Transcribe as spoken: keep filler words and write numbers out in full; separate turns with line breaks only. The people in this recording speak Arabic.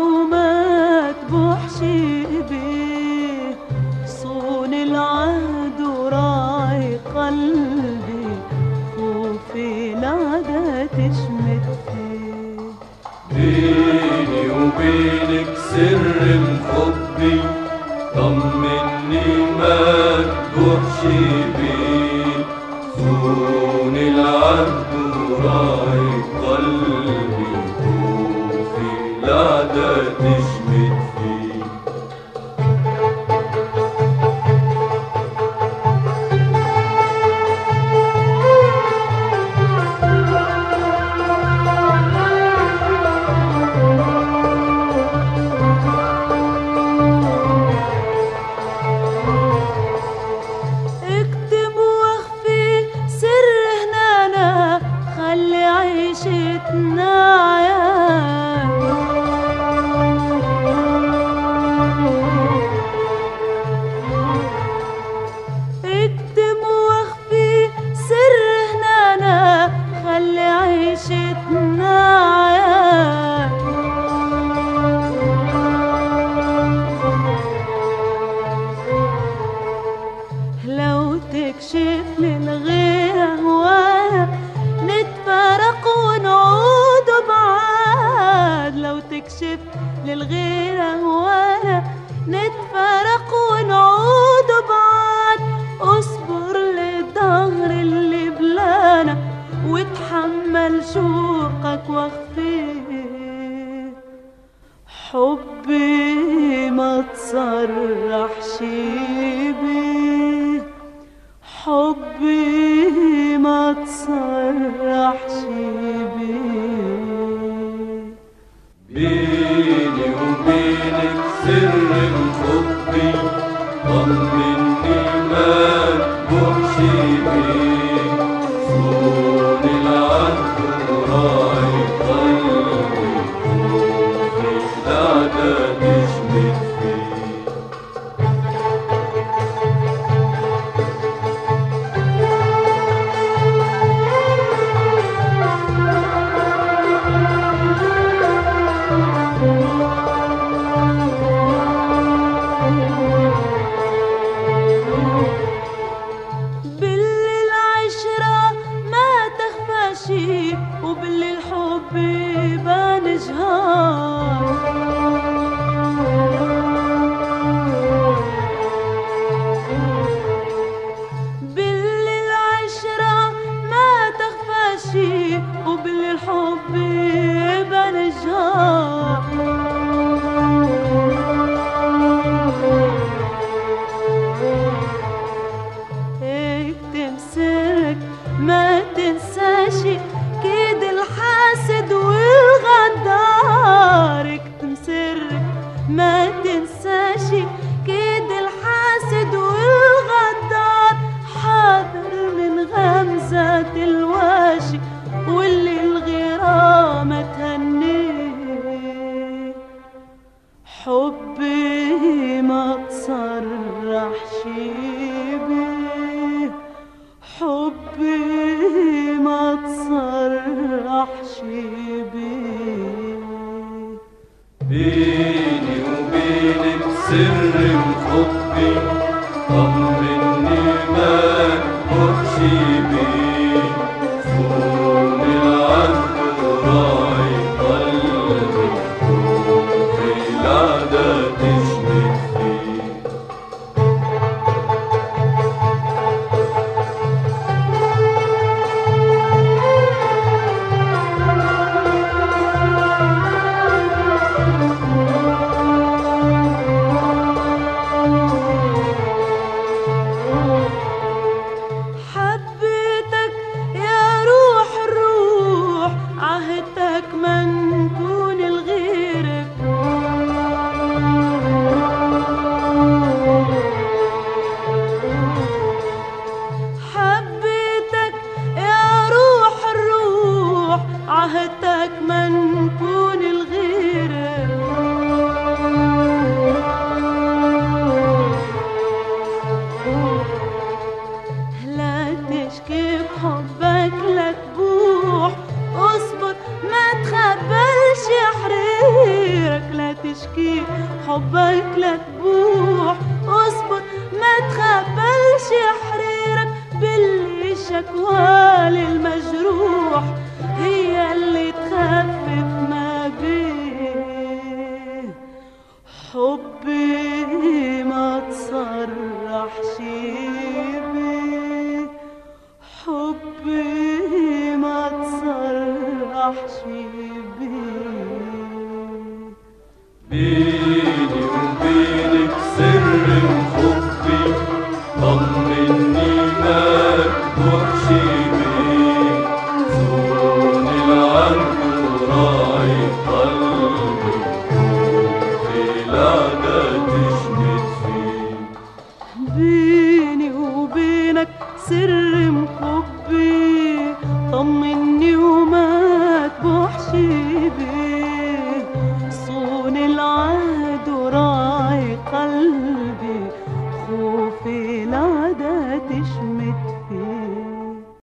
وما تبوحش بيه، صون العهد وراعي قلبي، خوفي العدا تشمت فيه.
بيني وبينك سر مخبي، طمني ما تبوحش بيه، صون العهد وراعي قلبي، خوفي العدا تشمت فيه.
اكتب واخفي سر هنانا، خلي عيشتنا عيان. اكتب واخفي سر هنانا، خلي عيشتنا عيان. لو تكشف للغير هوانا، نتفارق ونعود بعاد. لو تكشف للغير هوانا، نتفارق ونعود بعاد. اصبر للدهر اللي بلانا، وتحمل شوقك واخفيه. حبي ما تصرحش بيه، حبي ما تصرحش بيه.
بيني وبينك سر مخبي، طمني ما تبوحش بيه، صون العهد وراعي قلبي، خوفي العدا تشمت فيه.
بالليل عشرة ما تخفى شي، وبالليل الحب يبان جهار. بالليل عشرة ما تخفى شي، وبالليل الحب يبان جهار. اكتم سرك ما تنساش، كيد الحاسد والغدار. اكتم سرك ما تنساش، كيد الحاسد والغدار. حاضر من غمزة الواشي، واللي الغرامة تهنيه. حبي ما تصرحش بيه، حبي ما تصرحش بيه.
بيني وبينك سر مخبي، طمني ما تبوحش بيه، صون العهد وراعي قلبي، خوفي العدا تشمت فيه.
تشكي حبك لا تبوح. اصبر ما تخبلش حريرك باللي شكوى للمجروح هي اللي تخفف ما بيه. حبي